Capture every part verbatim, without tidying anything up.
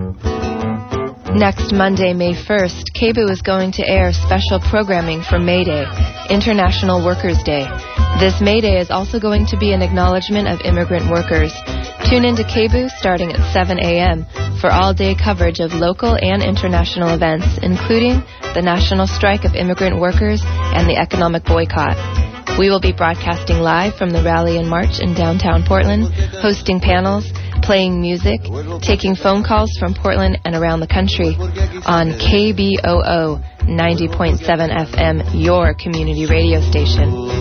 Next Monday, May first, K B O O is going to air special programming for May Day, International Workers' Day. This May Day is also going to be an acknowledgement of immigrant workers. Tune in to K B O O starting at seven a.m. for all-day coverage of local and international events, including the national strike of immigrant workers and the economic boycott. We will be broadcasting live from the rally and march in downtown Portland, hosting panels, playing music, taking phone calls from Portland and around the country on K B O O ninety point seven F M, your community radio station.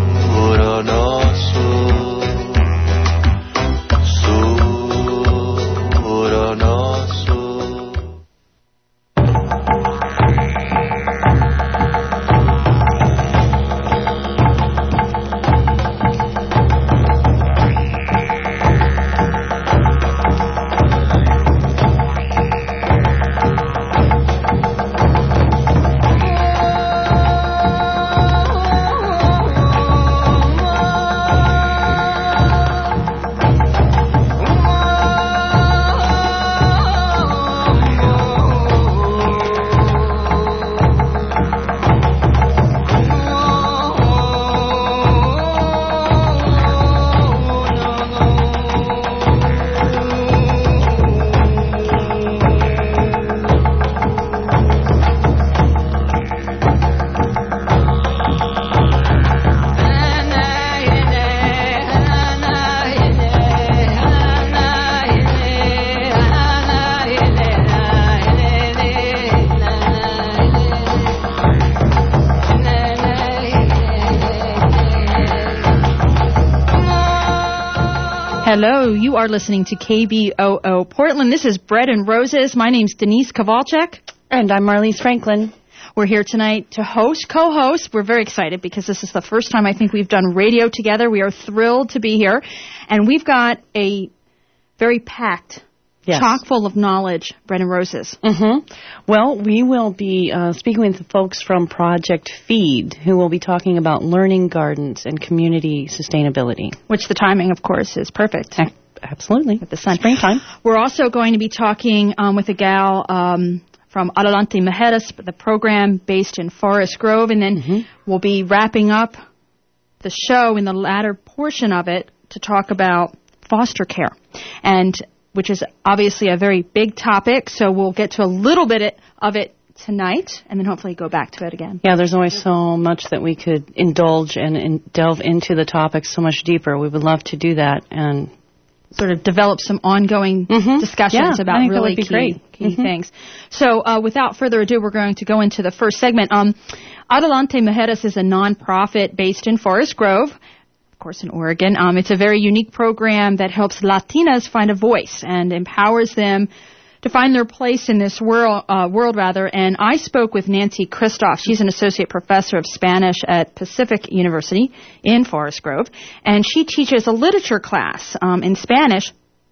Hello, you are listening to K B O O Portland. This is Bread and Roses. My name's Denise Kowalczyk. And I'm Marlise Franklin. We're here tonight to host, co-host. We're very excited because this is the first time I think we've done radio together. We are thrilled to be here. And we've got a very packed, yes. chock full of knowledge, Bread and Roses. Mm-hmm. Well, we will be uh, speaking with the folks from Project Feed, who will be talking about learning gardens and community sustainability. Which the timing, of course, is perfect. A- absolutely. With the sun. Springtime. We're also going to be talking um, with a gal um, from Adelante Mujeres, the program based in Forest Grove, and then mm-hmm. we'll be wrapping up the show in the latter portion of it to talk about foster care, and which is obviously a very big topic, so we'll get to a little bit of it tonight, and then hopefully go back to it again. Yeah, there's always so much that we could indulge and, and delve into the topic so much deeper. We would love to do that and sort of develop some ongoing mm-hmm. discussions yeah, about really key, great. key mm-hmm. things. So uh, without further ado, we're going to go into the first segment. Um, Adelante Mujeres is a nonprofit based in Forest Grove, of course in Oregon. Um, it's a very unique program that helps Latinas find a voice and empowers them to find their place in this world, uh, world rather. And I spoke with Nancy Kristof. She's an associate professor of Spanish at Pacific University in Forest Grove, and she teaches a literature class um, in Spanish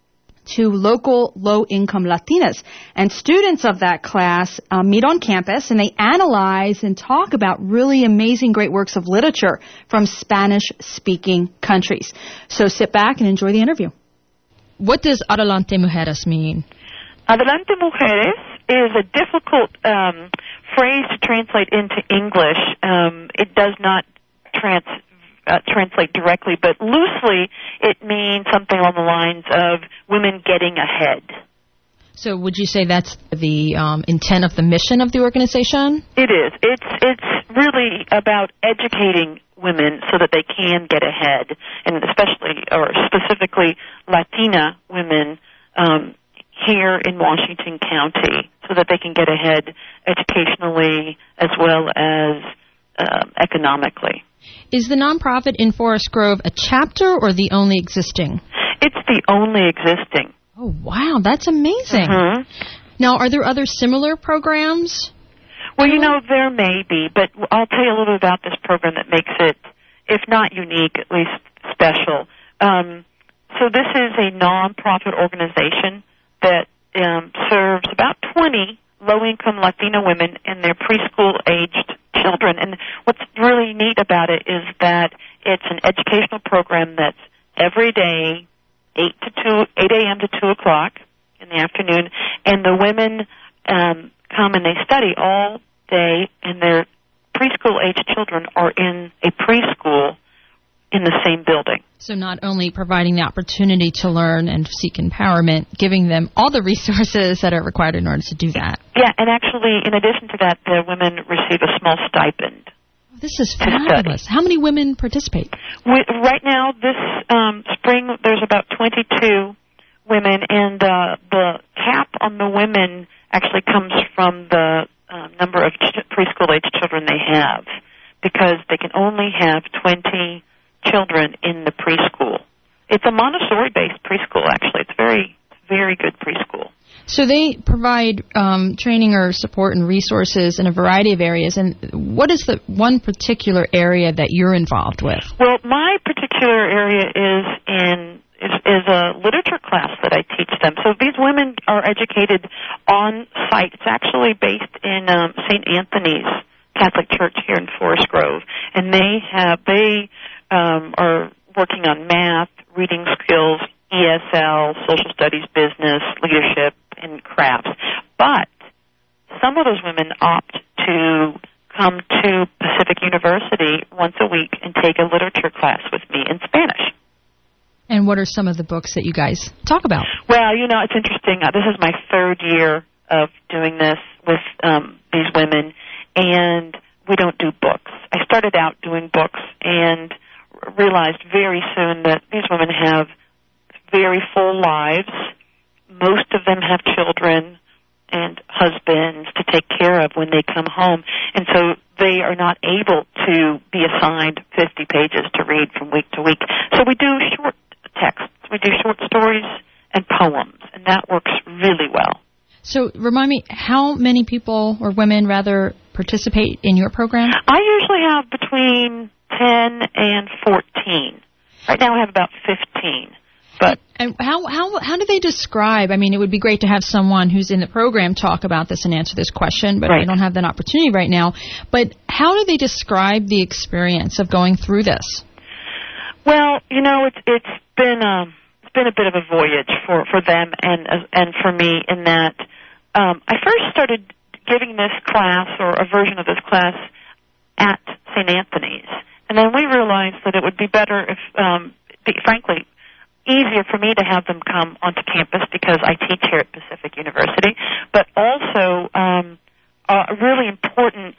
to local low-income Latinas. And students of that class uh, meet on campus, and they analyze and talk about really amazing, great works of literature from Spanish-speaking countries. So sit back and enjoy the interview. What does Adelante Mujeres mean? Adelante Mujeres is a difficult um, phrase to translate into English. Um, it does not trans, uh, translate directly, but loosely it means something along the lines of women getting ahead. So would you say that's the um, intent of the mission of the organization? It is. It's it's really about educating women so that they can get ahead, and especially or specifically Latina women um here in Washington County, so that they can get ahead educationally as well as uh, economically. Is the nonprofit in Forest Grove a chapter or the only existing? It's the only existing. Oh, wow, that's amazing. Mm-hmm. Now, are there other similar programs? Well, you know, there may be, but I'll tell you a little bit about this program that makes it, if not unique, at least special. Um, so this is a nonprofit organization that um, serves about twenty low-income Latina women and their preschool-aged children. And what's really neat about it is that it's an educational program that's every day, eight to two, eight a.m. to two o'clock in in the afternoon, and the women um, come and they study all day, and their preschool-age children are in a preschool in the same building. So not only providing the opportunity to learn and seek empowerment, giving them all the resources that are required in order to do that. Yeah, and actually, in addition to that, the women receive a small stipend. This is fabulous. How many women participate? We, right now, this um, spring, there's about twenty-two women, and uh, the cap on the women actually comes from the uh, number of ch- preschool-age children they have, because they can only have twenty children in the preschool. It's a Montessori-based preschool, actually. It's very, very good preschool. So they provide um, training or support and resources in a variety of areas. And what is the one particular area that you're involved with? Well, my particular area is in is, is a literature class that I teach them. So these women are educated on site. It's actually based in um, Saint Anthony's Catholic Church here in Forest Grove, and they have they um, are working on math, reading skills, E S L, social studies, business, leadership, and crafts. But some of those women opt to come to Pacific University once a week and take a literature class with me in Spanish. And what are some of the books that you guys talk about? Well, you know, it's interesting. Uh, this is my third year of doing this with um, these women, and we don't do books. I started out doing books and realized very soon that these women have very full lives. Most of them have children and husbands to take care of when they come home, and so they are not able to be assigned fifty pages to read from week to week. So we do short texts. We do short stories and poems, and that works really well. So remind me, how many people, or women rather, participate in your program? I usually have between ten and fourteen. Right now I have about fifteen. But and how how how do they describe? I mean, it would be great to have someone who's in the program talk about this and answer this question, but right. we don't have that opportunity right now. But how do they describe the experience of going through this? Well, you know, it's it's been a it's been a bit of a voyage for, for them and and for me in that um, I first started giving this class or a version of this class at Saint Anthony's, and then we realized that it would be better if, um, be, frankly. easier for me to have them come onto campus because I teach here at Pacific University, but also um, a really important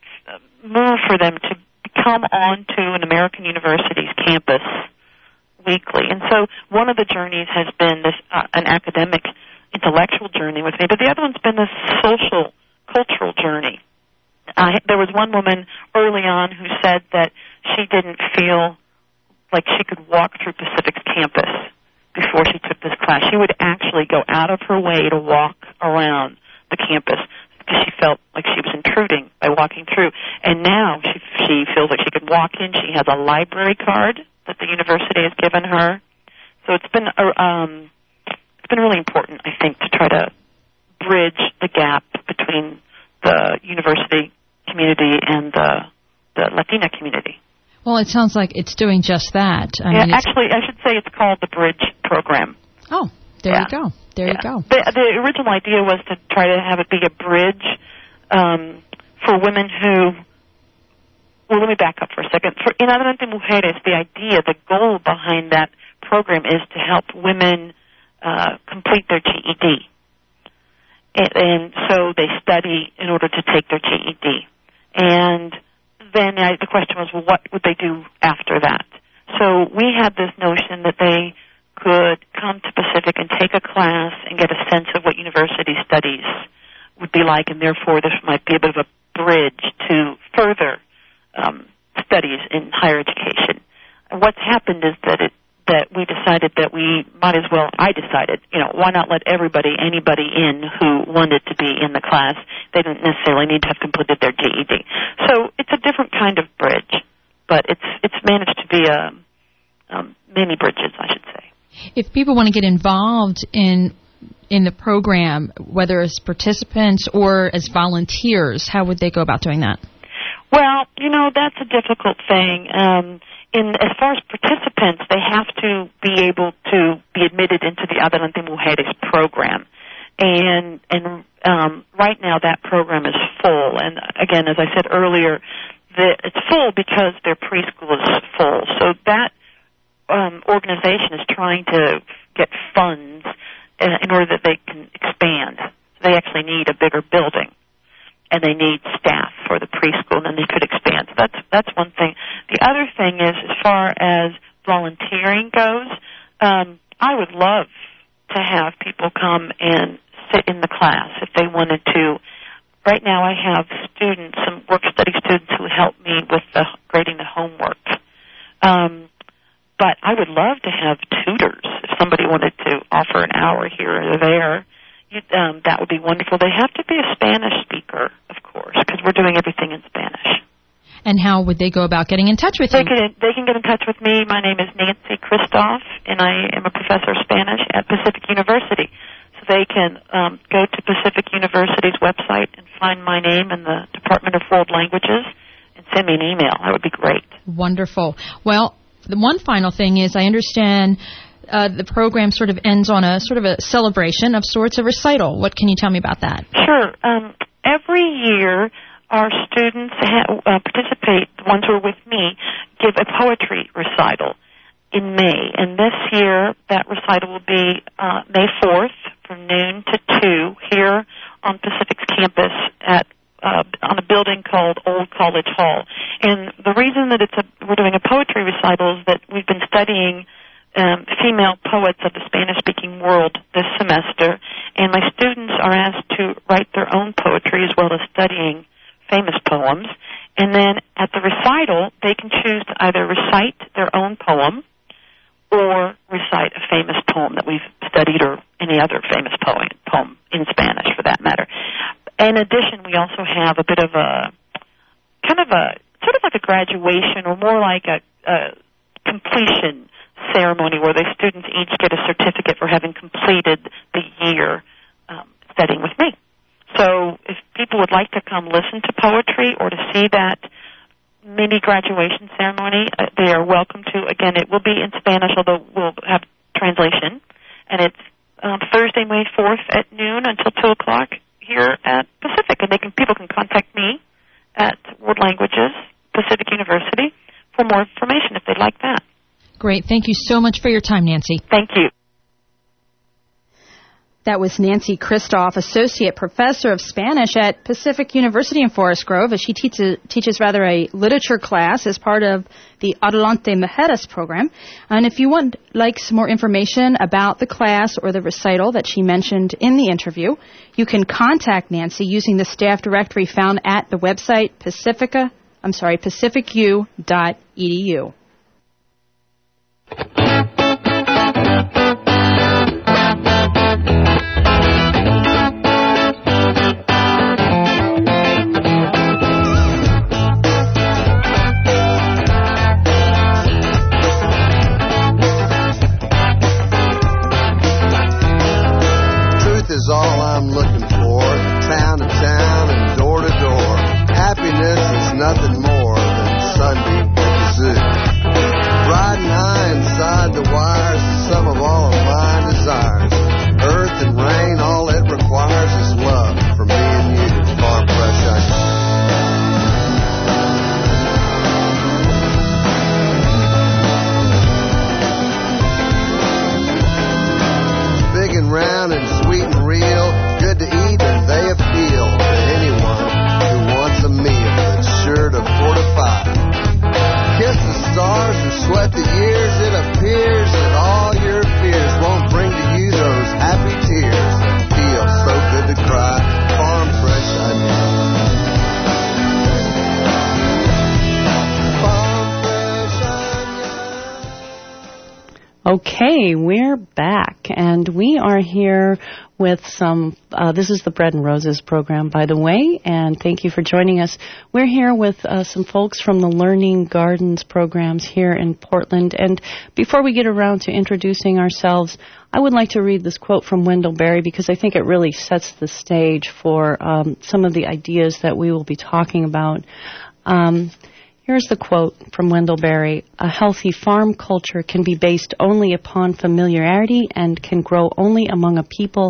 move for them to come onto an American university's campus weekly. And so one of the journeys has been this uh, an academic, intellectual journey with me, but the other one's been this social, cultural journey. Uh, there was one woman early on who said that she didn't feel like she could walk through Pacific's campus before she took this class. She would actually go out of her way to walk around the campus because she felt like she was intruding by walking through. And now she she feels like she could walk in. She has a library card that the university has given her. So it's been uh, um, it's been really important, I think, to try to bridge the gap between the university community and the the Latina community. Well, it sounds like it's doing just that. I yeah, mean, actually, I should say it's called the Bridge Program. Oh, there yeah. you go. There yeah. you go. The, the original idea was to try to have it be a bridge um, for women who... Well, let me back up for a second. For In Adelante Mujeres, the idea, the goal behind that program is to help women uh, complete their G E D. And, and so they study in order to take their G E D. And... then I, the question was, well, what would they do after that? So we had this notion that they could come to Pacific and take a class and get a sense of what university studies would be like, and therefore this might be a bit of a bridge to further um, studies in higher education. And what's happened is that it that we decided that we might as well, I decided, you know, why not let everybody, anybody in who wanted to be in the class? They didn't necessarily need to have completed their G E D. So it's a different kind of bridge, but it's it's managed to be a, um, many bridges, I should say. If people want to get involved in in the program, whether as participants or as volunteers, how would they go about doing that? Well, you know, that's a difficult thing. Um, In, as far as participants, they have to be able to be admitted into the Adelante Mujeres program. And and um, right now that program is full. And again, as I said earlier, the, it's full because their preschool is full. So that um, organization is trying to get funds in, in order that they can expand. So they actually need a bigger building, and they need staff for the preschool, and then they could expand. So that's that's one thing. The other thing is, as far as volunteering goes, um, I would love to have people come and sit in the class if they wanted to. Right now I have students, some work study students who help me with the grading the homework. Um, but I would love to have tutors if somebody wanted to offer an hour here or there. You, um, that would be wonderful. They have to be a Spanish speaker, of course, because we're doing everything in Spanish. And how would they go about getting in touch with they you? Can, they can get in touch with me. My name is Nancy Kristof, and I am a professor of Spanish at Pacific University. So they can um, go to Pacific University's website and find my name in the Department of World Languages and send me an email. That would be great. Wonderful. Well, the one final thing is I understand uh, the program sort of ends on a sort of a celebration of sorts, a recital. What can you tell me about that? Sure. Um, every year, our students ha- uh, participate, the ones who are with me, give a poetry recital in May. And this year, that recital will be uh, May fourth from noon to two here on Pacific's campus at uh, on a building called Old College Hall. And the reason that it's a, we're doing a poetry recital is that we've been studying um, female poets of the Spanish-speaking world this semester, and my students are asked to write their own poetry as well as studying famous poems, and then at the recital, they can choose to either recite their own poem or recite a famous poem that we've studied or any other famous poem, poem in Spanish, for that matter. In addition, we also have a bit of a, kind of a, sort of like a graduation or more like a, a completion ceremony where the students each get a certificate for having completed the year um, studying with me. So if people would like to come listen to poetry or to see that mini graduation ceremony, uh, they are welcome to. Again, it will be in Spanish, although we'll have translation. And it's um, Thursday, May fourth at noon until two o'clock here at Pacific. And they can people can contact me at World Languages, Pacific University, for more information if they'd like that. Great. Thank you so much for your time, Nancy. Thank you. That was Nancy Kristof, Associate Professor of Spanish at Pacific University in Forest Grove, as she teaches, teaches rather a literature class as part of the Adelante Mujeres program. And if you would like some more information about the class or the recital that she mentioned in the interview, you can contact Nancy using the staff directory found at the website Pacifica, I'm sorry, pacific u dot e d u. Is all I'm looking for, town to town and door to door. Happiness is nothing more than Sunday at the zoo. Riding high inside the wires is some of all of my desires. Earth and rain, all it requires is love from me and you. Farm fresh onion. Big and round and sweet and real, good to eat and they appeal to anyone who wants a meal that's sure to fortify. Kiss the stars or sweat the years, it appears that all your fears won't bring to you those happy tears that feel so good to cry. Farm fresh onion. Okay, we're back, and we are here with some, uh, this is the Bread and Roses program, by the way, and thank you for joining us. We're here with uh, some folks from the Learning Gardens programs here in Portland, and before we get around to introducing ourselves, I would like to read this quote from Wendell Berry because I think it really sets the stage for um, some of the ideas that we will be talking about. Um Here's the quote from Wendell Berry. A healthy farm culture can be based only upon familiarity and can grow only among a people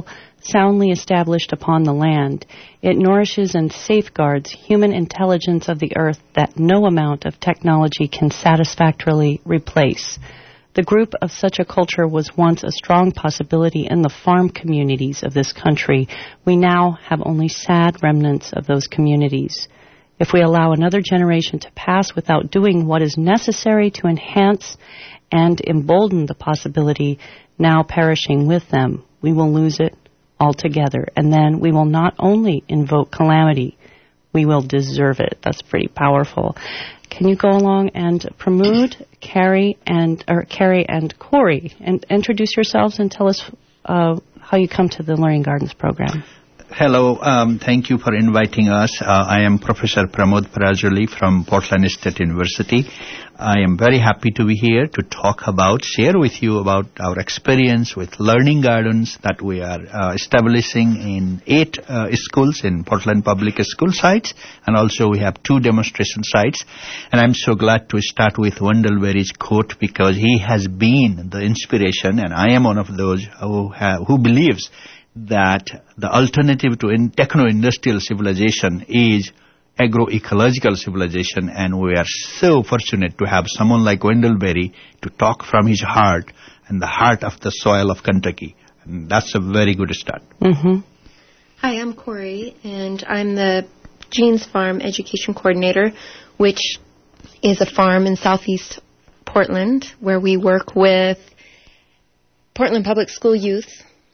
soundly established upon the land. It nourishes and safeguards human intelligence of the earth that no amount of technology can satisfactorily replace. The group of such a culture was once a strong possibility in the farm communities of this country. We now have only sad remnants of those communities. If we allow another generation to pass without doing what is necessary to enhance and embolden the possibility now perishing with them, we will lose it altogether. And then we will not only invoke calamity, we will deserve it. That's pretty powerful. Can you go along and Pramod, Carrie, and or Carrie and Corey, and introduce yourselves and tell us uh, how you come to the Learning Gardens program? Hello, um, thank you for inviting us. Uh, I am Professor Pramod Parajuli from Portland State University. I am very happy to be here to talk about, share with you about our experience with Learning Gardens that we are uh, establishing in eight uh, schools in Portland Public School sites, and also we have two demonstration sites. And I'm so glad to start with Wendell Berry's quote, because he has been the inspiration, and I am one of those who have, who believes that the alternative to in techno-industrial civilization is agroecological civilization, and we are so fortunate to have someone like Wendell Berry to talk from his heart and the heart of the soil of Kentucky. And that's a very good start. Mm-hmm. Hi, I'm Corey, and I'm the Jeans Farm Education Coordinator, which is a farm in southeast Portland where we work with Portland Public School youth.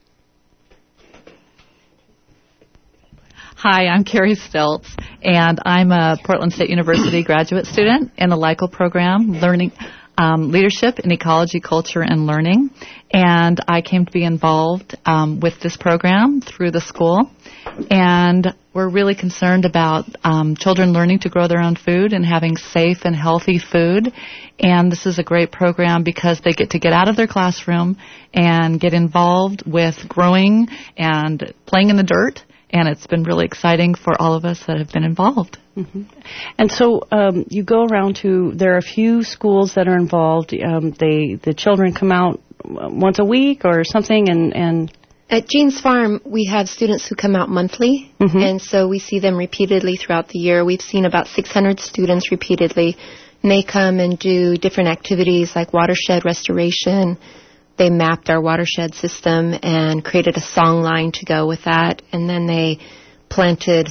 Hi, I'm Carrie Steltz, and I'm a Portland State University graduate student in the LICO program, learning um, leadership in ecology, culture, and learning. And I came to be involved um, with this program through the school. And we're really concerned about um, children learning to grow their own food and having safe and healthy food. And this is a great program because they get to get out of their classroom and get involved with growing and playing in the dirt. And it's been really exciting for all of us that have been involved. Mm-hmm. And so um, you go around to, there are a few schools that are involved. Um, they the children come out once a week or something, and... and At Jeans Farm, we have students who come out monthly, mm-hmm. and so we see them repeatedly throughout the year. We've seen about six hundred students repeatedly, and they come and do different activities like watershed restoration. They mapped our watershed system and created a song line to go with that. And then they planted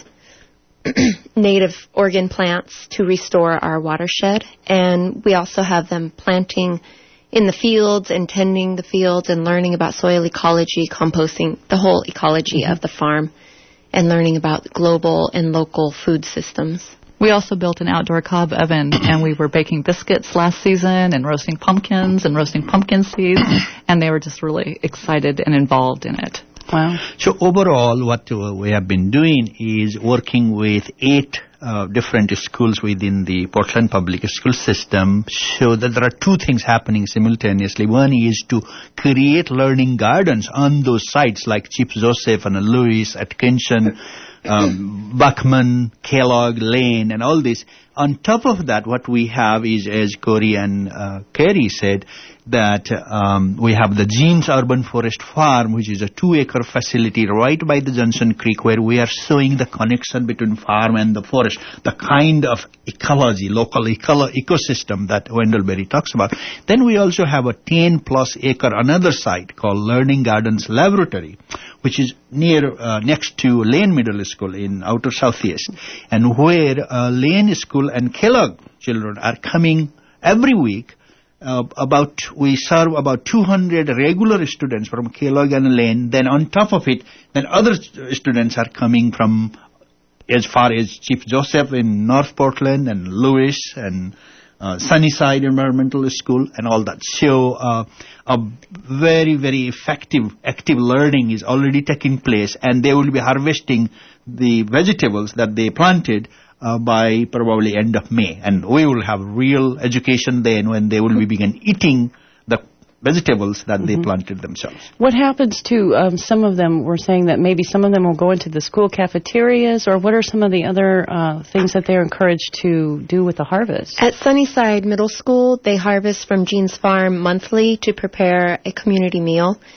native organ plants to restore our watershed. And we also have them planting in the fields and tending the fields and learning about soil ecology, composting, the whole ecology mm-hmm. of the farm, and learning about global and local food systems. We also built an outdoor cob oven, and we were baking biscuits last season and roasting pumpkins and roasting pumpkin seeds, and they were just really excited and involved in it. Wow. So overall, what uh, we have been doing is working with eight uh, different schools within the Portland Public School system, so that there are two things happening simultaneously. One is to create learning gardens on those sites like Chief Joseph and Lewis, Atkinson, Um, Buckman, Kellogg, Lane, and all this. On top of that, what we have is, as Corey and uh, Carrie said, that um, we have the Jeans Urban Forest Farm, which is a two-acre facility right by the Johnson Creek, where we are showing the connection between farm and the forest, the kind of ecology, local eco- ecosystem that Wendell Berry talks about. Then we also have a ten-plus acre another site called Learning Gardens Laboratory, which is near, uh, next to Lane Middle School in outer southeast, and where uh, Lane School and Kellogg children are coming every week. Uh, about we serve about two hundred regular students from Kellogg and Lane. Then on top of it, then other st- students are coming from as far as Chief Joseph in North Portland and Lewis and uh, Sunnyside Environmental School and all that. So uh, a very, very effective active learning is already taking place, and they will be harvesting the vegetables that they planted Uh, by probably end of May. And we will have real education then when they will be begin eating the vegetables that mm-hmm. they planted themselves. What happens to um, some of them? We're saying that maybe some of them will go into the school cafeterias, or what are some of the other uh, things that they're encouraged to do with the harvest? At Sunnyside Middle School, they harvest from Jeans Farm monthly to prepare a community meal.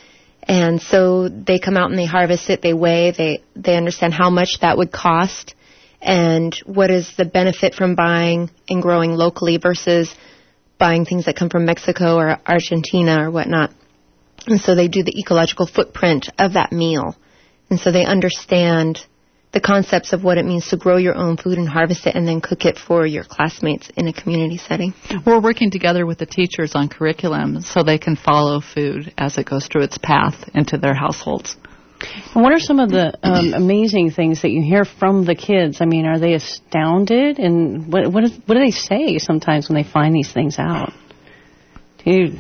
And so they come out and they harvest it, they weigh, they, they understand how much that would cost and what is the benefit from buying and growing locally versus buying things that come from Mexico or Argentina or whatnot. And so they do the ecological footprint of that meal. And so they understand the concepts of what it means to grow your own food and harvest it and then cook it for your classmates in a community setting. We're working together with the teachers on curriculum so they can follow food as it goes through its path into their households. And what are some of the um, amazing things that you hear from the kids? I mean, are they astounded? And what what, is, what do they say sometimes when they find these things out? Do you...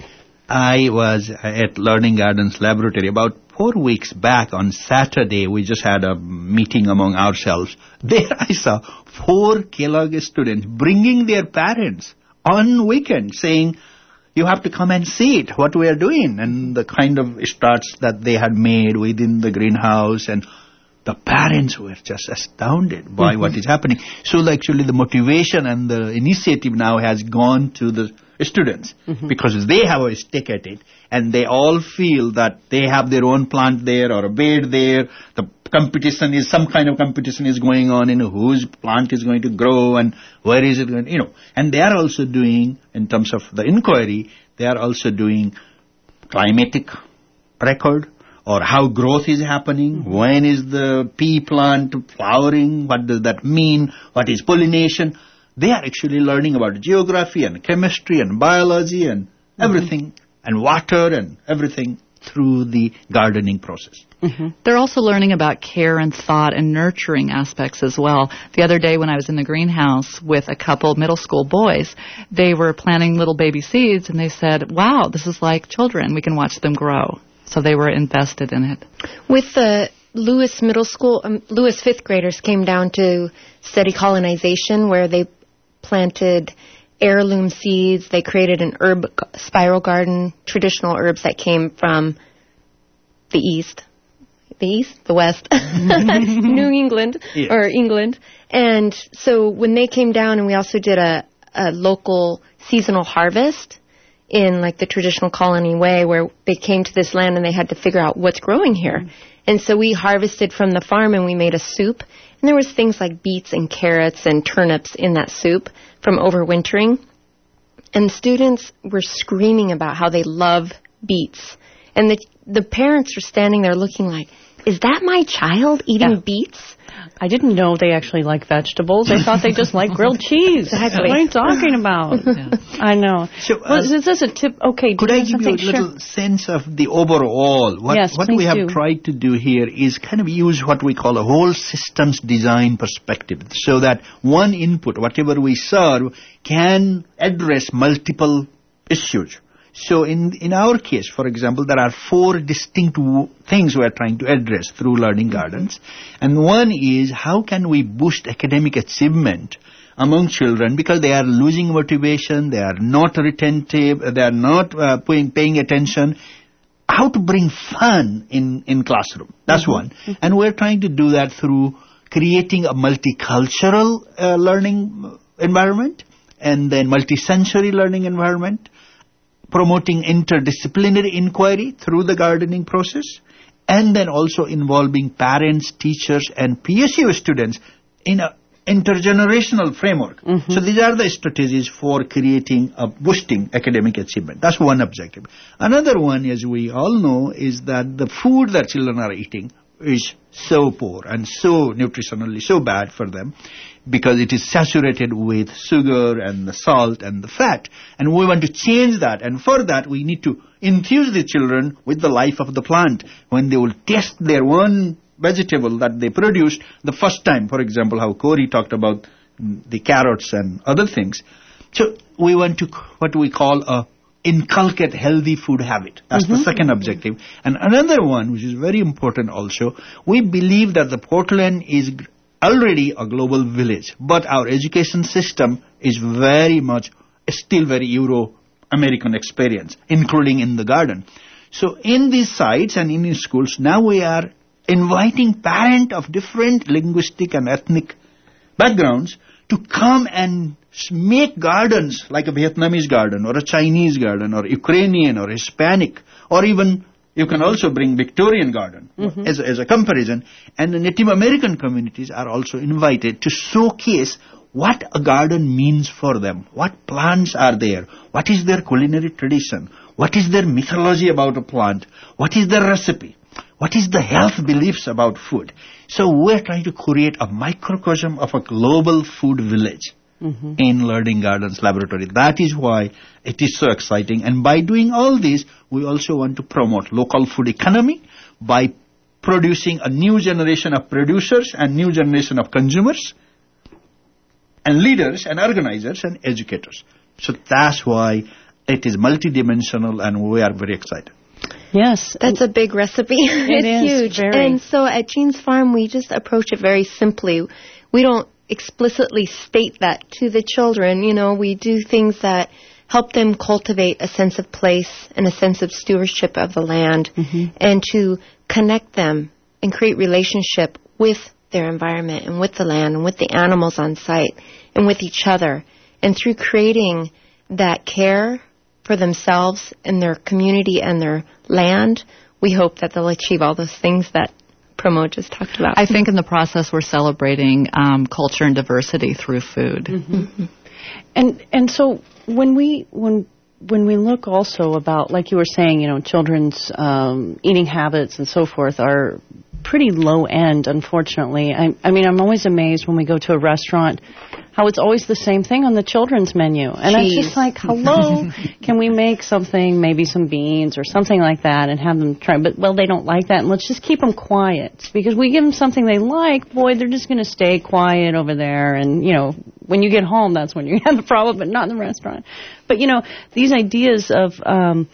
I was at Learning Gardens Laboratory about four weeks back on Saturday. We just had a meeting among ourselves. There I saw four Kellogg students bringing their parents on weekend saying, you have to come and see it, what we are doing, and the kind of starts that they had made within the greenhouse, and the parents were just astounded by mm-hmm. what is happening. So actually the motivation and the initiative now has gone to the students mm-hmm. because they have a stake at it, and they all feel that they have their own plant there or a bed there. The competition is, some kind of competition is going on in whose plant is going to grow and where is it going, you know. And they are also doing, in terms of the inquiry, they are also doing climatic record, or how growth is happening, mm-hmm. when is the pea plant flowering, what does that mean, what is pollination. They are actually learning about geography and chemistry and biology and mm-hmm. everything, and water and everything through the gardening process. Mm-hmm. They're also learning about care and thought and nurturing aspects as well. The other day when I was in the greenhouse with a couple middle school boys, they were planting little baby seeds, and they said, wow, this is like children. We can watch them grow. So they were invested in it. With the Lewis Middle School, um, Lewis fifth graders came down to study colonization, where they planted heirloom seeds. They created an herb spiral garden, traditional herbs that came from the East. The East? The West. New England, yes. or England. And so when they came down, and we also did a, a local seasonal harvest in like the traditional colony way, where they came to this land and they had to figure out what's growing here. Mm-hmm. And so we harvested from the farm and we made a soup. And there was things like beets and carrots and turnips in that soup from overwintering. And students were screaming about how they love beets. And the the parents were standing there looking like, is that my child eating yeah. beets? I didn't know they actually like vegetables. I thought they just like grilled cheese. Exactly. What are you talking about? Yeah. I know. So, uh, well, is this a tip? Okay. Could I give you a little sure. sense of the overall? What, yes, what please we have do. tried to do here is kind of use what we call a whole systems design perspective, so that one input, whatever we serve, can address multiple issues. So in in our case, for example, there are four distinct w- things we are trying to address through Learning Gardens. And one is, how can we boost academic achievement among children, because they are losing motivation, they are not retentive, they are not uh, paying, paying attention. How to bring fun in, in classroom. That's mm-hmm. one. Mm-hmm. And we're trying to do that through creating a multicultural uh, learning environment, and then multisensory learning environment, promoting interdisciplinary inquiry through the gardening process, and then also involving parents, teachers, and P S U students in an intergenerational framework. Mm-hmm. So these are the strategies for creating a boosting academic achievement. That's one objective. Another one, as we all know, is that the food that children are eating is so poor and so nutritionally so bad for them, because it is saturated with sugar and the salt and the fat. And we want to change that. And for that, we need to infuse the children with the life of the plant. When they will taste their one vegetable that they produced the first time, for example, how Corey talked about the carrots and other things. So we want to, what we call a inculcate healthy food habit. That's mm-hmm. the second objective. And another one, which is very important also, we believe that the Portland is already a global village, but our education system is very much still very Euro-American experience, including in the garden. So in these sites and in these schools, now we are inviting parents of different linguistic and ethnic backgrounds to come and make gardens like a Vietnamese garden or a Chinese garden or Ukrainian or Hispanic or even You can also bring Victorian garden mm-hmm. as, as a comparison. And the Native American communities are also invited to showcase what a garden means for them. What plants are there? What is their culinary tradition? What is their mythology about a plant? What is their recipe? What is the health beliefs about food? So we're trying to create a microcosm of a global food village mm-hmm. in Learning Gardens Laboratory. That is why it is so exciting. And by doing all this, we also want to promote local food economy by producing a new generation of producers and new generation of consumers and leaders and organizers and educators. So that's why it is multidimensional and we are very excited. Yes. That's a big recipe. It it's is, huge. Very. And so at Jean's Farm, we just approach it very simply. We don't explicitly state that to the children. You know, we do things that help them cultivate a sense of place and a sense of stewardship of the land mm-hmm. and to connect them and create relationship with their environment and with the land and with the animals on site and with each other. And through creating that care for themselves and their community and their land, we hope that they'll achieve all those things that Pramod just talked about. I think in the process we're celebrating um, culture and diversity through food. Mm-hmm. Mm-hmm. And and so when we when when we look also about, like you were saying, you know, children's um, eating habits and so forth are pretty low end, unfortunately. I, I mean, I'm always amazed when we go to a restaurant how it's always the same thing on the children's menu. And Cheese. it's just like, hello, can we make something, maybe some beans or something like that and have them try? But, well, they don't like that, and let's just keep them quiet. Because we give them something they like, boy, they're just going to stay quiet over there. And, you know, when you get home, that's when you have the problem, but not in the restaurant. But, you know, these ideas of, um,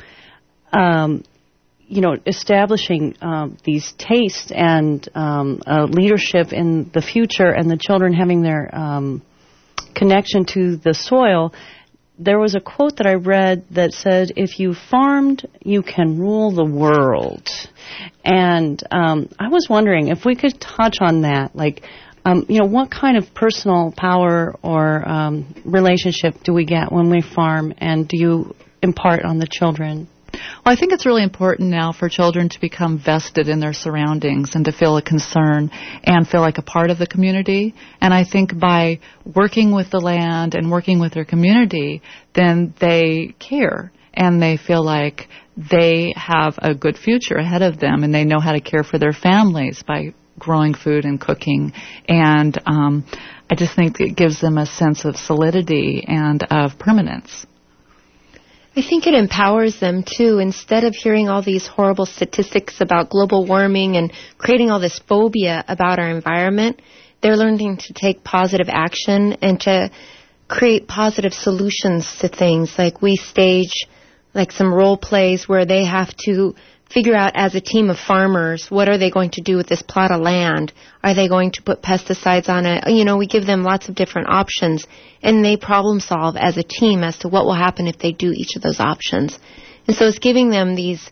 um, you know, establishing um, these tastes and um, uh, leadership in the future and the children having their um, connection to the soil. There was a quote that I read that said, if you farmed, you can rule the world. And um, I was wondering if we could touch on that, like, um, you know, what kind of personal power or um, relationship do we get when we farm, and do you impart on the children? Well, I think it's really important now for children to become vested in their surroundings and to feel a concern and feel like a part of the community. And I think by working with the land and working with their community, then they care and they feel like they have a good future ahead of them, and they know how to care for their families by growing food and cooking. And um, I just think it gives them a sense of solidity and of permanence. I think it empowers them, too. Instead of hearing all these horrible statistics about global warming and creating all this phobia about our environment, they're learning to take positive action and to create positive solutions to things. Like we stage like some role plays where they have to figure out as a team of farmers, what are they going to do with this plot of land? Are they going to put pesticides on it? You know, we give them lots of different options, and they problem solve as a team as to what will happen if they do each of those options. And so it's giving them these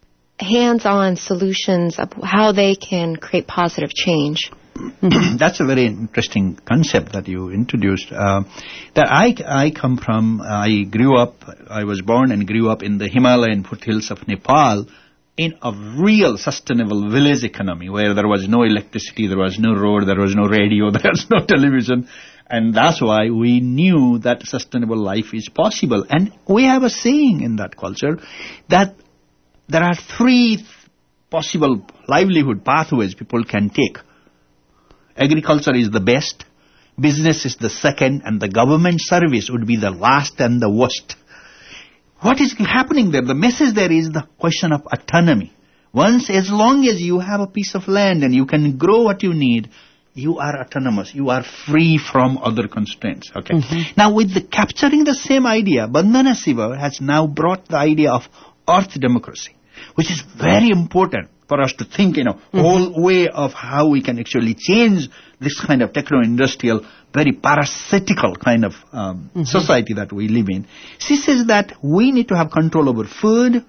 hands-on solutions of how they can create positive change. That's a very interesting concept that you introduced. Uh, that I, I come from, I grew up, I was born and grew up in the Himalayan foothills of Nepal, in a real sustainable village economy where there was no electricity, there was no road, there was no radio, there was no television. And that's why we knew that sustainable life is possible. And we have a saying in that culture that there are three possible livelihood pathways people can take. Agriculture is the best, business is the second, and the government service would be the last and the worst. What is happening there? The message there is the question of autonomy. Once, as long as you have a piece of land and you can grow what you need, you are autonomous. You are free from other constraints. Okay. Mm-hmm. Now, with the capturing the same idea, Bandhana Shiva has now brought the idea of earth democracy, which is very important for us to think, you know, mm-hmm. whole way of how we can actually change this kind of techno-industrial, very parasitical kind of um, mm-hmm. society that we live in. She says that we need to have control over food,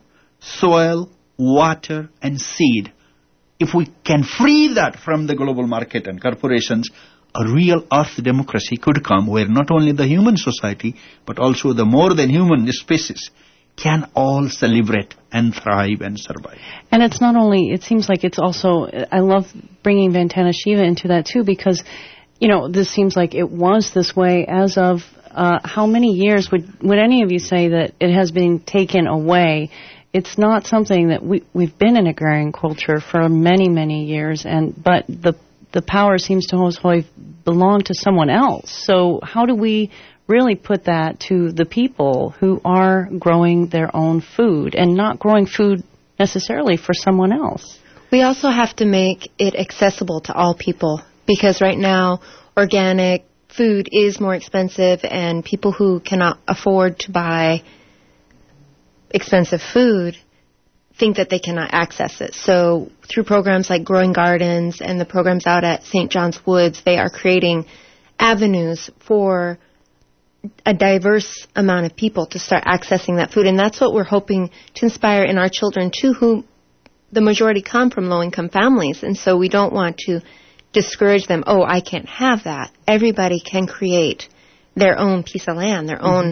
soil, water, and seed. If we can free that from the global market and corporations, a real earth democracy could come where not only the human society, but also the more than human species can all celebrate and thrive and survive. And it's not only, it seems like it's also, I love bringing Vantana Shiva into that too, because, you know, this seems like it was this way as of uh, how many years would, would any of you say that it has been taken away? It's not something that we, we've been in agrarian culture for many, many years, and but the the power seems to always belong to someone else. So how do we really put that to the people who are growing their own food and not growing food necessarily for someone else? We also have to make it accessible to all people, because right now organic food is more expensive, and people who cannot afford to buy expensive food think that they cannot access it. So through programs like Growing Gardens and the programs out at Saint John's Woods, they are creating avenues for a diverse amount of people to start accessing that food. And that's what we're hoping to inspire in our children too, who the majority come from low-income families. And so we don't want to discourage them, oh, I can't have that. Everybody can create their own piece of land, their mm-hmm. own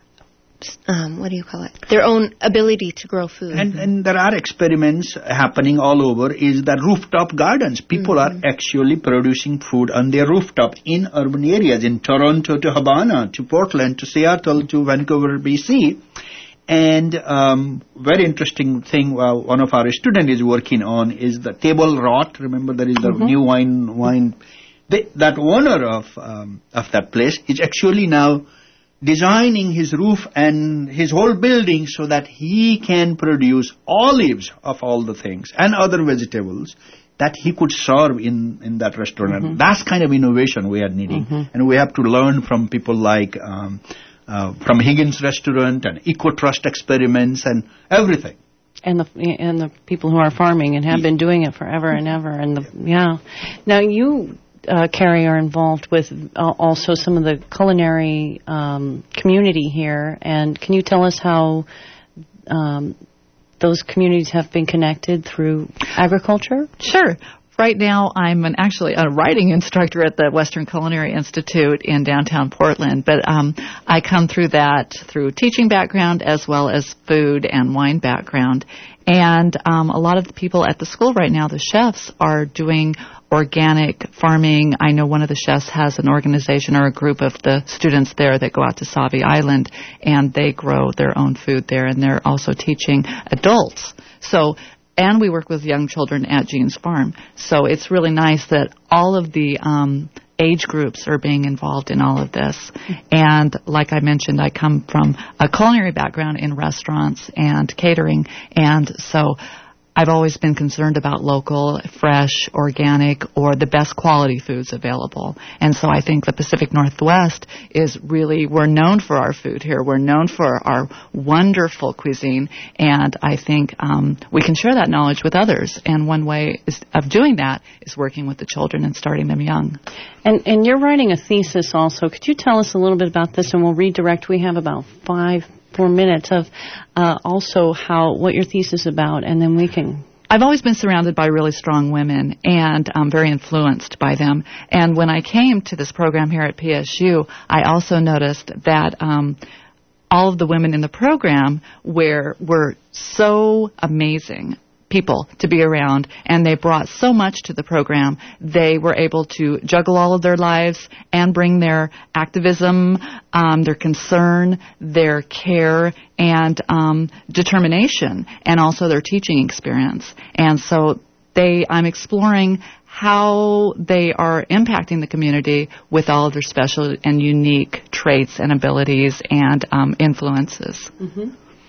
Um, what do you call it? Their own ability to grow food. And, and there are experiments happening all over, is that rooftop gardens. People mm-hmm. are actually producing food on their rooftop in urban areas, in Toronto to Havana, to Portland, to Seattle, to Vancouver, B C. And um, very interesting thing uh, one of our students is working on is the table rot. Remember, there is the mm-hmm. new wine, wine. They, that owner of, um, of that place is actually now designing his roof and his whole building so that he can produce olives of all the things and other vegetables that he could serve in, in that restaurant. Mm-hmm. That's kind of innovation we are needing. Mm-hmm. And we have to learn from people like um, uh, from Higgins Restaurant and EcoTrust experiments and everything. And the and the people who are farming and have been doing it forever and ever. And the, yeah. Now you... Uh, Carrie, are involved with uh, also some of the culinary um, community here, and can you tell us how um, those communities have been connected through agriculture? Sure. Right now, I'm an, actually a writing instructor at the Western Culinary Institute in downtown Portland, but um, I come through that through teaching background as well as food and wine background. And um, a lot of the people at the school right now, the chefs, are doing organic farming. I know one of the chefs has an organization or a group of the students there that go out to Sauvie Island, and they grow their own food there, and they're also teaching adults. So, and we work with young children at Jean's Farm. So it's really nice that all of the um, age groups are being involved in all of this. And like I mentioned, I come from a culinary background in restaurants and catering, and so I've always been concerned about local, fresh, organic, or the best quality foods available. And so I think the Pacific Northwest is really, we're known for our food here. We're known for our wonderful cuisine. And I think um, we can share that knowledge with others. And one way is, of doing that is working with the children and starting them young. And, and you're writing a thesis also. Could you tell us a little bit about this? And we'll redirect. We have about five four minutes of uh, also how what your thesis is about, and then we can... I've always been surrounded by really strong women, and I'm very influenced by them. And when I came to this program here at P S U, I also noticed that um, all of the women in the program were, were so amazing people to be around, and they brought so much to the program. They were able to juggle all of their lives and bring their activism, um, their concern, their care, and um, determination, and also their teaching experience. And so they, I'm exploring how they are impacting the community with all of their special and unique traits and abilities and um, influences. Mm-hmm.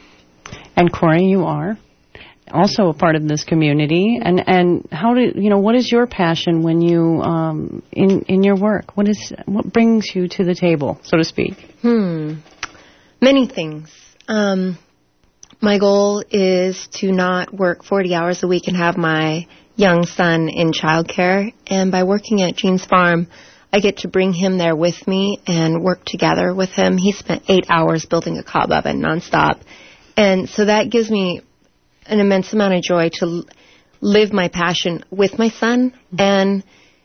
And Corey, you are also a part of this community, and and how do you know what is your passion when you um in in your work? What is what brings you to the table, so to speak? Hmm, many things. Um, my goal is to not work forty hours a week and have my young son in childcare. And by working at Jean's Farm, I get to bring him there with me and work together with him. He spent eight hours building a cob oven nonstop, and so that gives me an immense amount of joy to l- live my passion with my son. Mm-hmm. And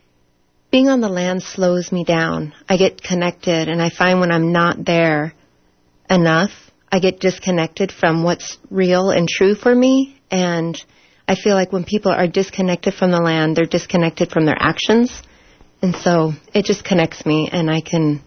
being on the land slows me down. I get connected, and I find when I'm not there enough, I get disconnected from what's real and true for me. And I feel like when people are disconnected from the land, they're disconnected from their actions. And so it just connects me, and I can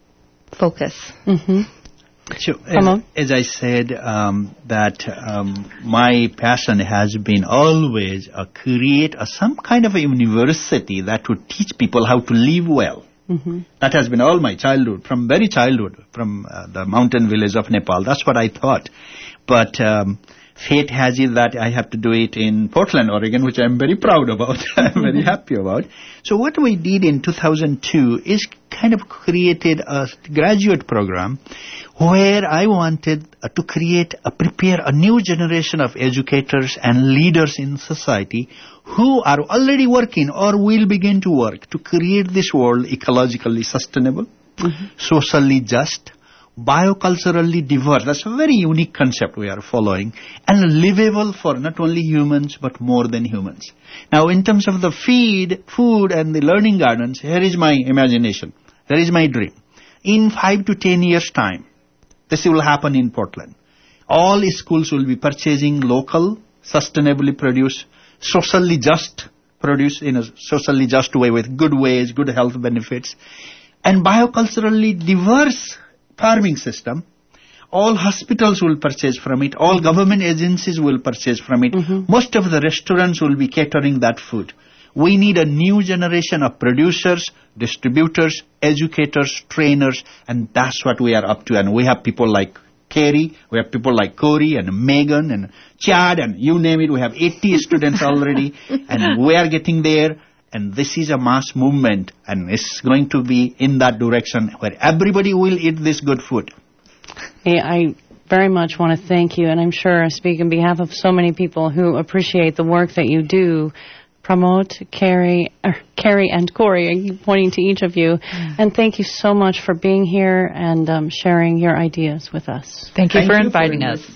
focus. Mm-hmm. So, as, as I said, um, that um, my passion has been always uh, create a, some kind of a university that would teach people how to live well. Mm-hmm. That has been all my childhood, from very childhood, from uh, the mountain village of Nepal. That's what I thought. But um, fate has it that I have to do it in Portland, Oregon, which I'm very proud about. I'm very happy about. So what we did in two thousand two is kind of created a graduate program where I wanted uh, to create, a, prepare a new generation of educators and leaders in society who are already working or will begin to work to create this world ecologically sustainable, mm-hmm. socially just, bioculturally diverse. That's a very unique concept we are following, and livable for not only humans but more than humans. Now, in terms of the feed, food and the learning gardens, here is my imagination. Here is my dream. In five to ten years' time, this will happen in Portland. All schools will be purchasing local, sustainably produced, socially just produce in a socially just way with good wage, good health benefits, and bioculturally diverse farming system. All hospitals will purchase from it. All government agencies will purchase from it. Mm-hmm. Most of the restaurants will be catering that food. We need a new generation of producers, distributors, educators, trainers, and that's what we are up to. And we have people like Carrie, we have people like Corey and Megan and Chad, and you name it. We have eighty students already, and we are getting there. And this is a mass movement, and it's going to be in that direction where everybody will eat this good food. Hey, I very much want to thank you, and I'm sure I speak on behalf of so many people who appreciate the work that you do. Pramod, Carrie, er, Carrie and Corey, I keep pointing to each of you. Mm. And thank you so much for being here and um, sharing your ideas with us. Thank you thank for you inviting for us.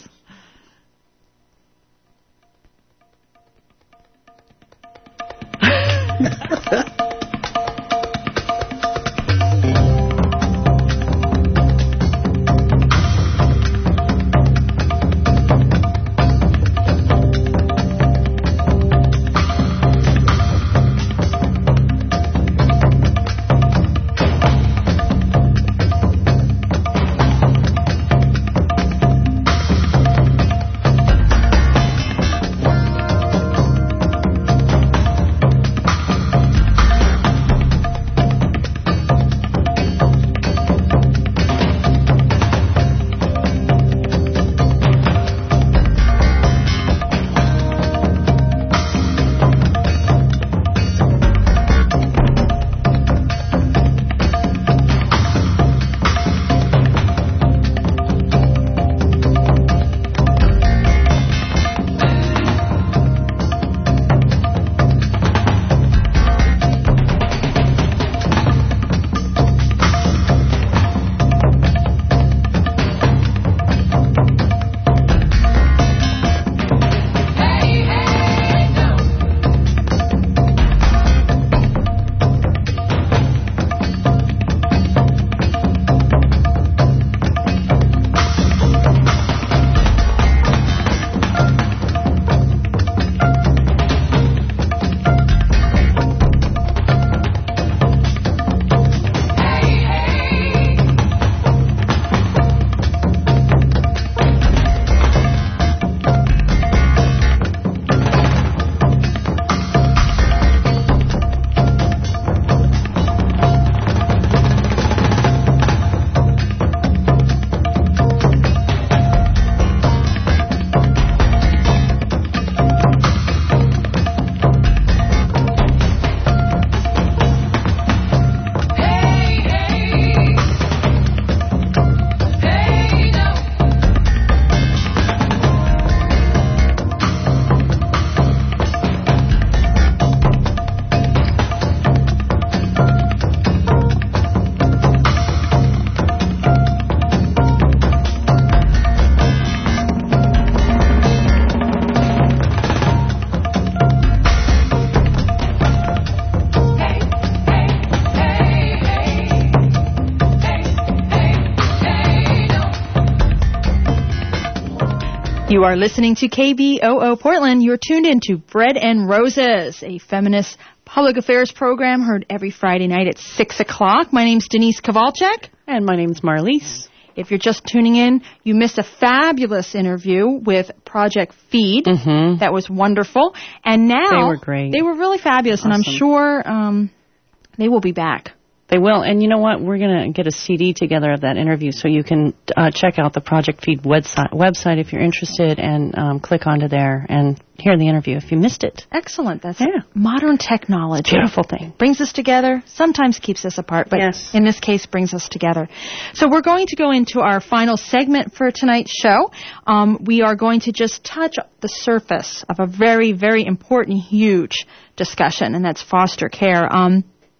You are listening to K B O O Portland. You're tuned in to Bread and Roses, a feminist public affairs program heard every Friday night at six o'clock. My name's Denise Kowalczyk. And my name's Marlise. If you're just tuning in, you missed a fabulous interview with Project Feed. Mm-hmm. That was wonderful. And now... They were great. They were really fabulous, awesome. And I'm sure um, they will be back. They will. And you know what? We're going to get a C D together of that interview so you can uh, check out the Project Feed website, website if you're interested and um, click onto there and hear the interview if you missed it. Excellent. That's yeah. modern technology. Beautiful thing. Brings us together, sometimes keeps us apart, but yes. in this case brings us together. So we're going to go into our final segment for tonight's show. Um, we are going to just touch the surface of a very, very important, huge discussion, and that's foster care. Um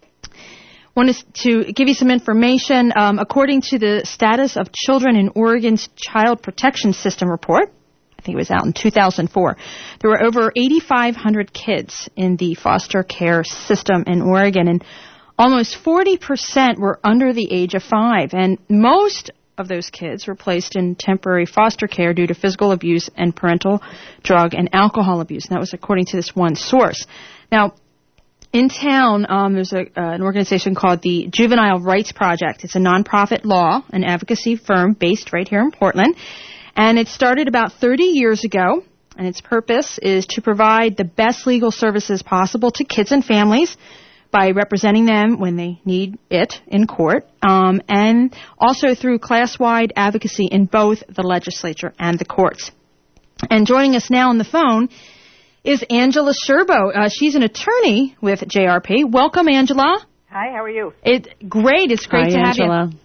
wanted to give you some information. Um, according to the Status of Children in Oregon's Child Protection System report, I think it was out in two thousand four, there were over eighty-five hundred kids in the foster care system in Oregon, and almost forty percent were under the age of five. And most of those kids were placed in temporary foster care due to physical abuse and parental drug and alcohol abuse. And that was according to this one source. Now, in town, um, there's a, uh, an organization called the Juvenile Rights Project. It's a nonprofit law and advocacy firm based right here in Portland. And it started about thirty years ago, and its purpose is to provide the best legal services possible to kids and families by representing them when they need it in court, um, and also through class-wide advocacy in both the legislature and the courts. And joining us now on the phone is Angela Sherbo. Uh, she's an attorney with J R P. Welcome, Angela. Hi, how are you? It, great. It's great Hi, to Angela. have you.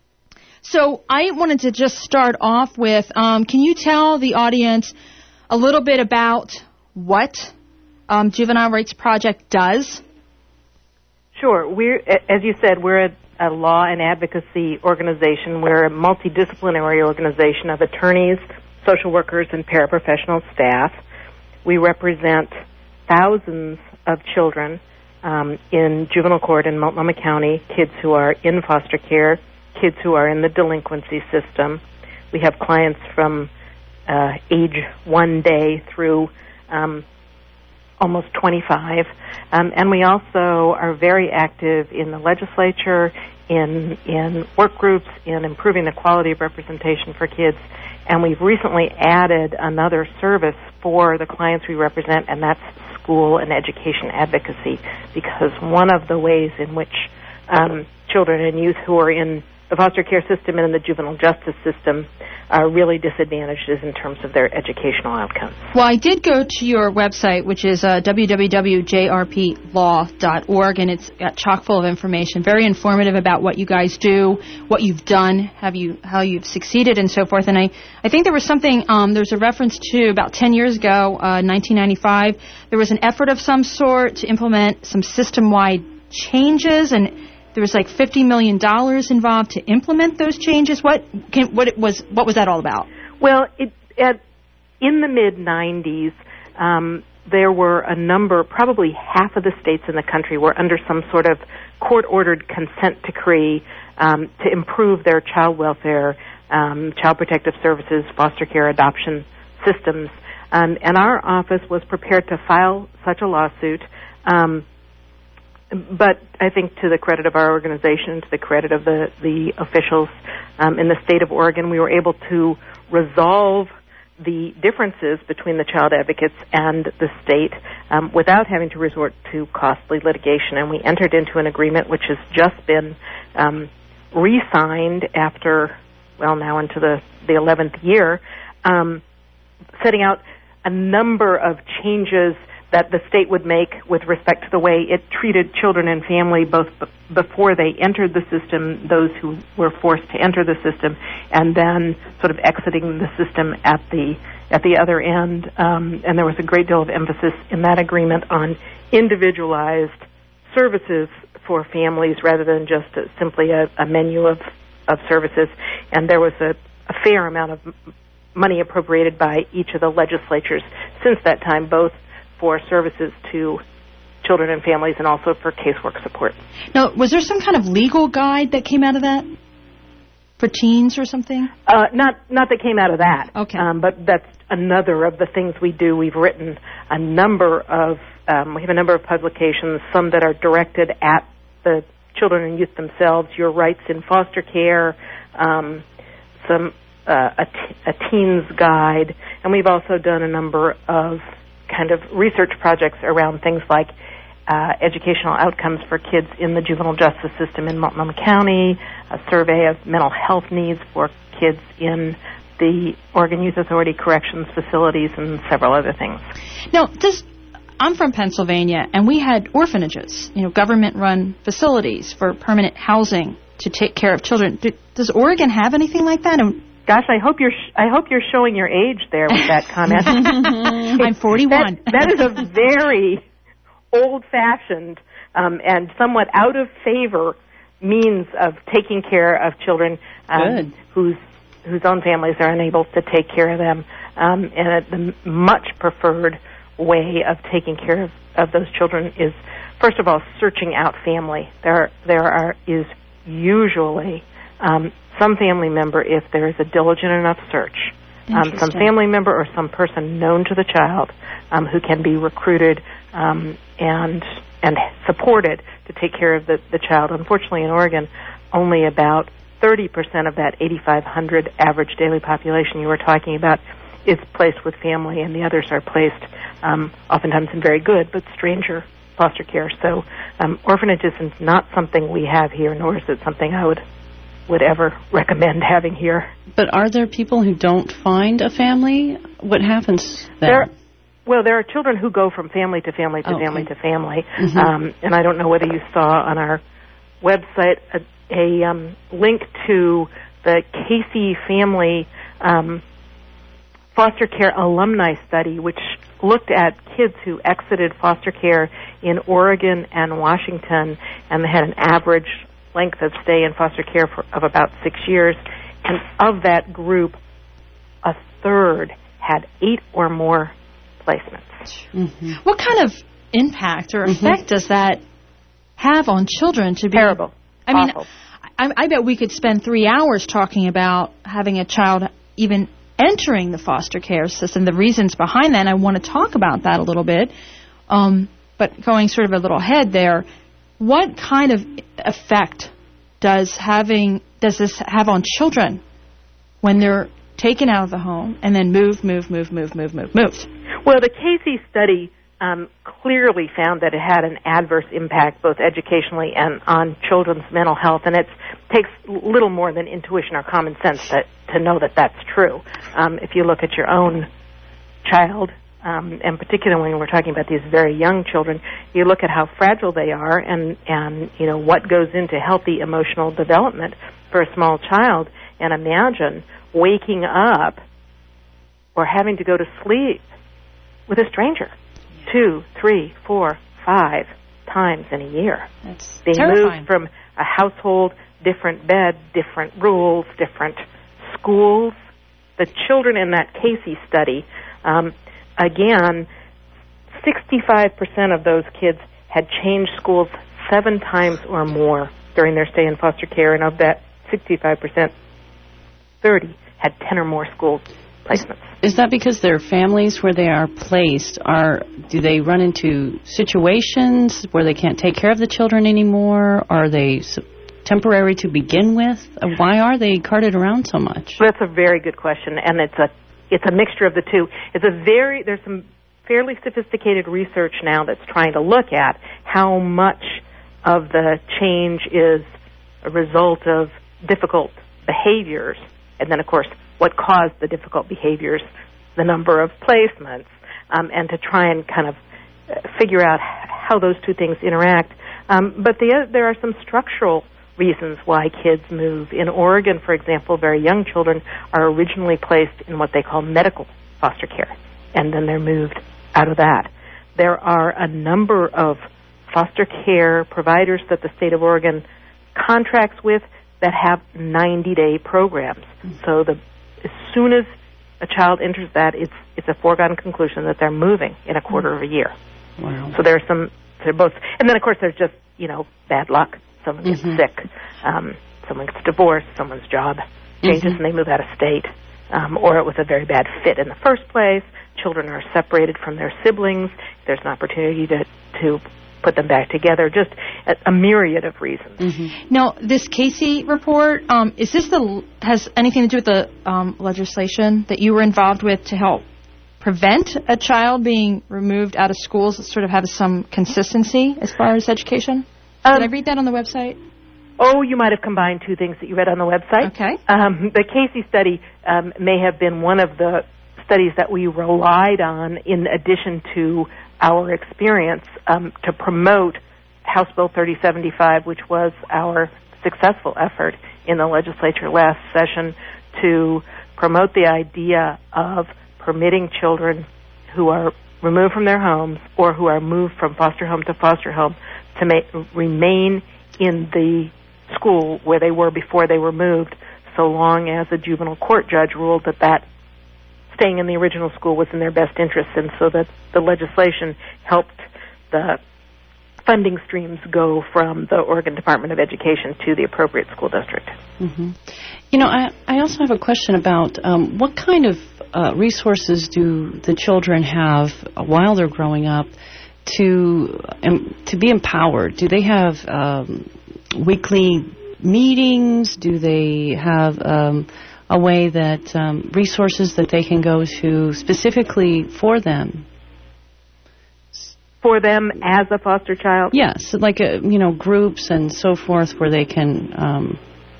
So I wanted to just start off with, um, can you tell the audience a little bit about what um, Juvenile Rights Project does? Sure. We're, as you said, we're a, a law and advocacy organization. We're a multidisciplinary organization of attorneys, social workers, and paraprofessional staff. We represent thousands of children um, in juvenile court in Multnomah County, kids who are in foster care, kids who are in the delinquency system. We have clients from uh, age one day through um, almost twenty-five. Um, and we also are very active in the legislature, in in work groups, in improving the quality of representation for kids. And we've recently added another service for the clients we represent, and that's school and education advocacy, because one of the ways in which um, children and youth who are in the foster care system and in the juvenile justice system are really disadvantaged is in terms of their educational outcomes. Well, I did go to your website, which is uh, w w w dot j r p law dot org, and it's got chock full of information, very informative about what you guys do, what you've done, have you, how you've succeeded, and so forth. And I, I think there was something, um, there's a reference to about ten years ago, uh, nineteen ninety-five, there was an effort of some sort to implement some system-wide changes, and there was like fifty million dollars involved to implement those changes. What can, what it was what was that all about? Well, it, at, in the mid nineties, um, there were a number, probably half of the states in the country were under some sort of court-ordered consent decree um, to improve their child welfare, um, child protective services, foster care, adoption systems. Um, and our office was prepared to file such a lawsuit. Um, But I think to the credit of our organization, to the credit of the, the officials um, in the state of Oregon, we were able to resolve the differences between the child advocates and the state um, without having to resort to costly litigation. And we entered into an agreement which has just been um, re-signed after, well, now into the, the eleventh year, um, setting out a number of changes that the state would make with respect to the way it treated children and family both b- before they entered the system, those who were forced to enter the system, and then sort of exiting the system at the at the other end. Um, and there was a great deal of emphasis in that agreement on individualized services for families rather than just a, simply a, a menu of, of services. And there was a, a fair amount of money appropriated by each of the legislatures since that time, both for services to children and families and also for casework support. Now, was there some kind of legal guide that came out of that for teens or something? Uh, not not that came out of that. Okay. Um, but that's another of the things we do. We've written a number of, um, we have a number of publications, some that are directed at the children and youth themselves, Your Rights in Foster Care, um, some uh, a, t- a teen's guide, and we've also done a number of kind of research projects around things like uh, educational outcomes for kids in the juvenile justice system in Multnomah County, a survey of mental health needs for kids in the Oregon Youth Authority corrections facilities, and several other things. Now, does I'm from Pennsylvania, and we had orphanages, you know, government-run facilities for permanent housing to take care of children. Do, does Oregon have anything like that? And Gosh, I hope you're sh- I hope you're showing your age there with that comment. I'm forty-one. That, that is a very old-fashioned um, and somewhat out of favor means of taking care of children um, whose whose own families are unable to take care of them, um, and a, the much preferred way of taking care of, of those children is, first of all, searching out family. There, there are is usually um, some family member, if there is a diligent enough search, um, some family member or some person known to the child um, who can be recruited um, and and supported to take care of the, the child. Unfortunately, in Oregon, only about thirty percent of that eighty-five hundred average daily population you were talking about is placed with family, and the others are placed um, oftentimes in very good but stranger foster care. So um, orphanages is not something we have here, nor is it something I would would ever recommend having here. But are there people who don't find a family? What happens then? There, well, there are children who go from family to family to okay. family to family, Mm-hmm. um, and I don't know whether you saw on our website a, a um, link to the Casey family um, foster care alumni study, which looked at kids who exited foster care in Oregon and Washington, and they had an average length of stay in foster care for, of about six years. And of that group, a third had eight or more placements. Mm-hmm. What kind of impact or effect mm-hmm. does that have on children to be... Terrible. I Awful. mean, I, I bet we could spend three hours talking about having a child even entering the foster care system, the reasons behind that, and I want to talk about that a little bit. Um, but going sort of a little ahead there, what kind of effect does having does this have on children when they're taken out of the home and then moved, moved, moved, moved, moved, moved, moved? Well, the Casey study um, clearly found that it had an adverse impact both educationally and on children's mental health, and it takes little more than intuition or common sense that, to know that that's true. Um, if you look at your own child, um, and particularly when we're talking about these very young children, you look at how fragile they are and, and you know, what goes into healthy emotional development for a small child, and imagine waking up or having to go to sleep with a stranger two, three, four, five times in a year. That's being terrifying. Moved from a household, different bed, different rules, different schools. The children in that Casey study, um, again, sixty-five percent of those kids had changed schools seven times or more during their stay in foster care, and of that sixty-five percent, thirty had ten or more school placements. Is that because their families where they are placed are, do they run into situations where they can't take care of the children anymore? Are they temporary to begin with? Why are they carted around so much? That's a very good question, and it's a it's a mixture of the two. It's a very there's some fairly sophisticated research now that's trying to look at how much of the change is a result of difficult behaviors, and then of course what caused the difficult behaviors, the number of placements, um, and to try and kind of figure out how those two things interact. Um, but the, there are some structural reasons why kids move. In Oregon, for example, very young children are originally placed in what they call medical foster care, and then they're moved out of that. There are a number of foster care providers that the state of Oregon contracts with that have ninety-day programs. Mm-hmm. So the as soon as a child enters that, it's it's a foregone conclusion that they're moving in a quarter mm-hmm. of a year. Wow. So there's some, they're both, and then of course there's just, you know, bad luck. Someone gets mm-hmm. sick, um, someone gets divorced, someone's job changes mm-hmm. and they move out of state. um, or it was a very bad fit in the first place. Children are separated from their siblings. There's an opportunity to, to put them back together, just a, a myriad of reasons. Mm-hmm. Now, this Casey report, um, is this the has anything to do with the um, legislation that you were involved with to help prevent a child being removed out of schools that sort of have some consistency as far as education? Um, Did I read that on the website? Oh, you might have combined two things that you read on the website. Okay. Um, the Casey study um, may have been one of the studies that we relied on in addition to our experience um, to promote House Bill thirty seventy-five, which was our successful effort in the legislature last session to promote the idea of permitting children who are removed from their homes or who are moved from foster home to foster home to ma- remain in the school where they were before they were moved, so long as a juvenile court judge ruled that that staying in the original school was in their best interest, and so that the legislation helped the funding streams go from the Oregon Department of Education to the appropriate school district. Mm-hmm. You know, I, I also have a question about um, what kind of uh, resources do the children have while they're growing up to um, to be empowered? Do they have um, weekly meetings? Do they have um, a way that um, resources that they can go to specifically for them? For them as a foster child? Yes, like uh, you know, groups and so forth where they can um,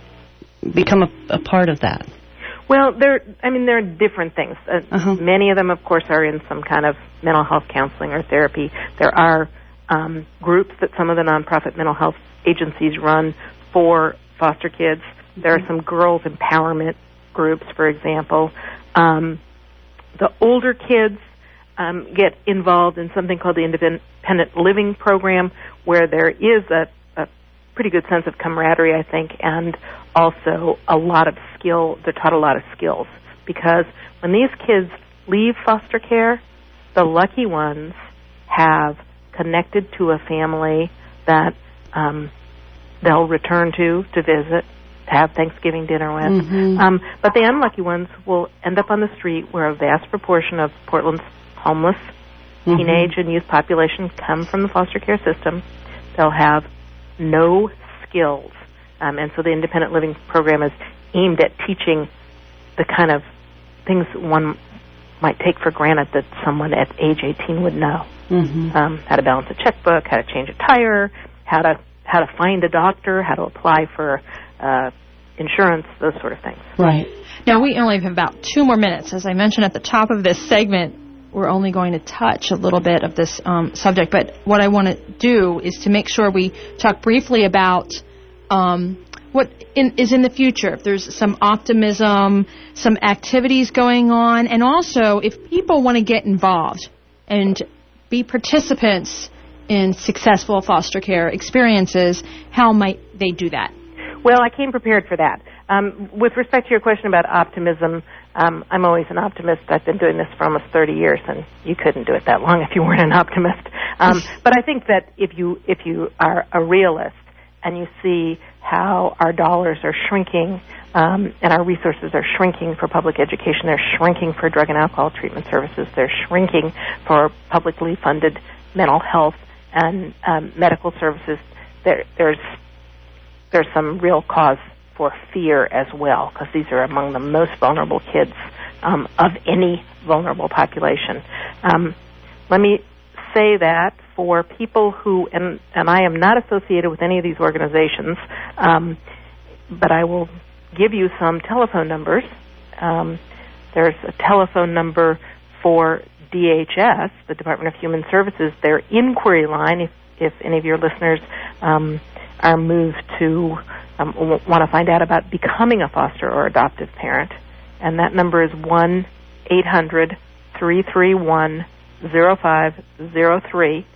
become a, a part of that. Well, there. I mean, there are different things. Uh, uh-huh. Many of them, of course, are in some kind of mental health counseling or therapy. There are um, groups that some of the nonprofit mental health agencies run for foster kids. There are some girls' empowerment groups, for example. Um, the older kids um, get involved in something called the Independent Living Program, where there is a, a pretty good sense of camaraderie, I think, and also a lot of skill. They're taught a lot of skills, because when these kids leave foster care, the lucky ones have connected to a family that um, they'll return to to visit, to have Thanksgiving dinner with. Mm-hmm. Um, but the unlucky ones will end up on the street, where a vast proportion of Portland's homeless mm-hmm. teenage and youth population come from the foster care system. They'll have no skills. Um, and so the Independent Living Program is aimed at teaching the kind of things one might take for granted that someone at age eighteen would know. Mm-hmm. Um, how to balance a checkbook, how to change a tire, how to how to find a doctor, how to apply for uh, insurance, those sort of things. Right. Now, we only have about two more minutes. As I mentioned at the top of this segment, we're only going to touch a little bit of this um, subject. But what I want to do is to make sure we talk briefly about um, what in, is in the future. If there's some optimism, some activities going on, and also if people want to get involved and be participants in successful foster care experiences, how might they do that? Well, I came prepared for that. Um, with respect to your question about optimism, um, I'm always an optimist. I've been doing this for almost thirty years, and you couldn't do it that long if you weren't an optimist. Um, but I think that if you if you are a realist and you see how our dollars are shrinking um, and our resources are shrinking for public education, they're shrinking for drug and alcohol treatment services, they're shrinking for publicly funded mental health and um, medical services, there, there's there's some real cause for fear as well, because these are among the most vulnerable kids um, of any vulnerable population. Um, let me say that for people who, and, and I am not associated with any of these organizations, um, but I will give you some telephone numbers. Um, there's a telephone number for D H S, the Department of Human Services, their inquiry line, if, if any of your listeners um, are moved to um, want to find out about becoming a foster or adoptive parent. And that number is one eight hundred three three one zero five zero three.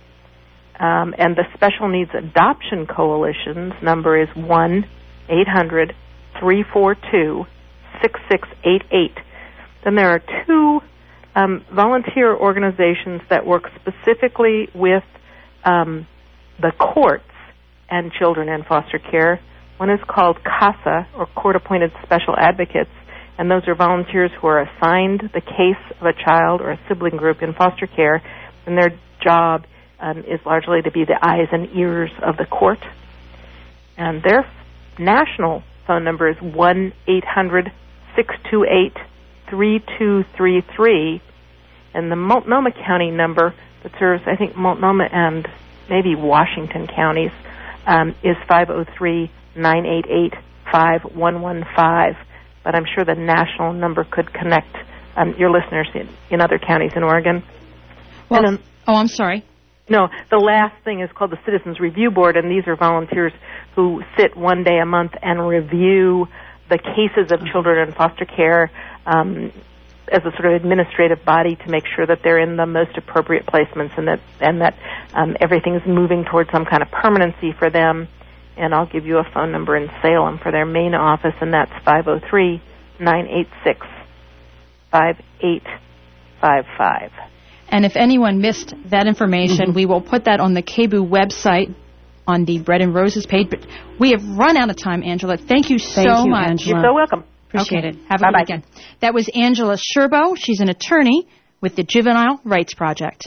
Um, and the Special Needs Adoption Coalition's number is one eight hundred three four two six six eight eight. Then there are two um, volunteer organizations that work specifically with um, the courts and children in foster care. One is called CASA, or Court Appointed Special Advocates, and those are volunteers who are assigned the case of a child or a sibling group in foster care, and their job um, is largely to be the eyes and ears of the court. And their national phone number is one eight hundred six two eight three two three three, and the Multnomah County number that serves, I think, Multnomah and maybe Washington counties um, is five oh three nine eight eight five one one five. But I'm sure the national number could connect um, your listeners in, in other counties in Oregon. Well, then, oh, I'm sorry. No, the last thing is called the Citizens Review Board, and these are volunteers who sit one day a month and review the cases of children in foster care um, as a sort of administrative body to make sure that they're in the most appropriate placements and that and that um, everything's moving towards some kind of permanency for them. And I'll give you a phone number in Salem for their main office, and that's five oh three nine eight six five eight five five. And if anyone missed that information, mm-hmm. we will put that on the K B U website on the Bread and Roses page. But we have run out of time, Angela. Thank you so Thank you, much. Angela. You're so welcome. Appreciate okay. it. Have Bye-bye. a good weekend. That was Angela Sherbo. She's an attorney with the Juvenile Rights Project.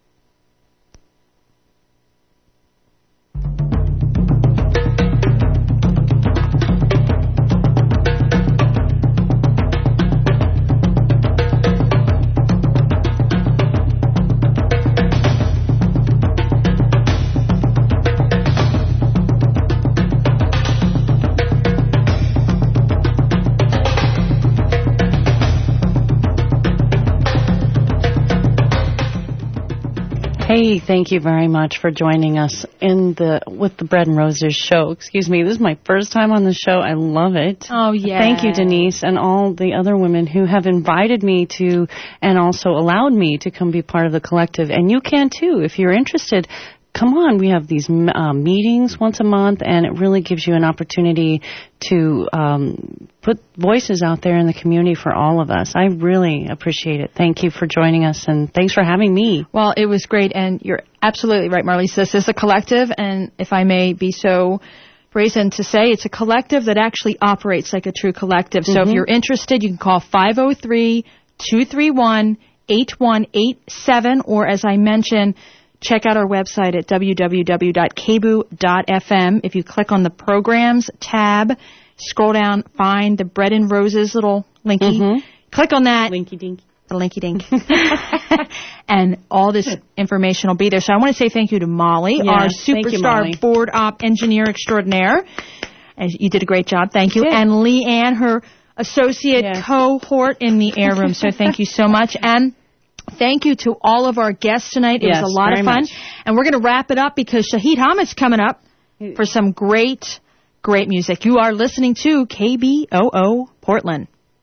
Hey, thank you very much for joining us in the with the Bread and Roses show. Excuse me, this is my first time on the show. I love it. Oh, yeah. Thank you, Denise, and all the other women who have invited me to and also allowed me to come be part of the collective. And you can, too, if you're interested. Come on, we have these uh, meetings once a month, and it really gives you an opportunity to um, put voices out there in the community for all of us. I really appreciate it. Thank you for joining us, and thanks for having me. Well, it was great, and you're absolutely right, Marlise. This is a collective, and if I may be so brazen to say, it's a collective that actually operates like a true collective. So mm-hmm. if you're interested, you can call five oh three two three one eight one eight seven, or as I mentioned, check out our website at w w w dot k b u dot f m. If you click on the Programs tab, scroll down, find the Bread and Roses little linky. Mm-hmm. Click on that. Linky dink. The linky dink. And all this information will be there. So I want to say thank you to Molly, yeah, our superstar you, Molly. board op engineer extraordinaire. And you did a great job. Thank you. And Leanne, her associate yeah. cohort in the air room. So thank you so much. And thank you to all of our guests tonight. It yes, was a lot of fun. Much. And we're going to wrap it up because Shahid Hamid's coming up for some great, great music. You are listening to K B O O Portland.